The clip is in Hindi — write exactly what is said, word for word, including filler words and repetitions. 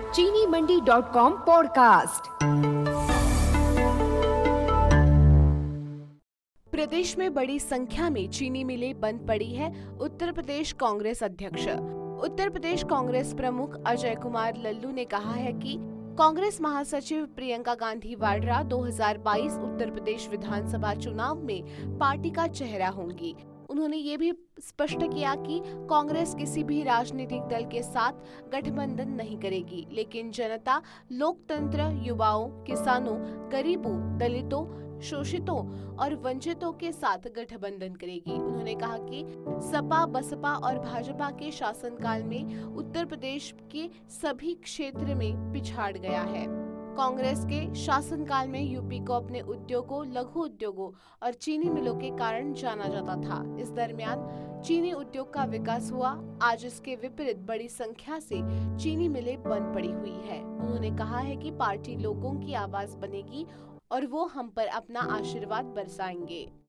चीनी मंडी डॉट कॉम पॉडकास्ट। प्रदेश में बड़ी संख्या में चीनी मिलें बंद पड़ी है। उत्तर प्रदेश कांग्रेस अध्यक्ष उत्तर प्रदेश कांग्रेस प्रमुख अजय कुमार लल्लू ने कहा है कि कांग्रेस महासचिव प्रियंका गांधी वाड्रा दो हज़ार बाईस उत्तर प्रदेश विधानसभा चुनाव में पार्टी का चेहरा होंगी। उन्होंने ये भी स्पष्ट किया कि कांग्रेस किसी भी राजनीतिक दल के साथ गठबंधन नहीं करेगी, लेकिन जनता, लोकतंत्र, युवाओं, किसानों, गरीबों, दलितों, शोषितों और वंचितों के साथ गठबंधन करेगी। उन्होंने कहा कि सपा, बसपा और भाजपा के शासनकाल में उत्तर प्रदेश के सभी क्षेत्र में पिछाड़ गया है। कांग्रेस के शासनकाल में यूपी को अपने उद्योगों, लघु उद्योगों और चीनी मिलों के कारण जाना जाता था। इस दरमियान चीनी उद्योग का विकास हुआ। आज इसके विपरीत बड़ी संख्या से चीनी मिलें बंद पड़ी हुई है। उन्होंने कहा है कि पार्टी लोगों की आवाज बनेगी और वो हम पर अपना आशीर्वाद बरसाएंगे।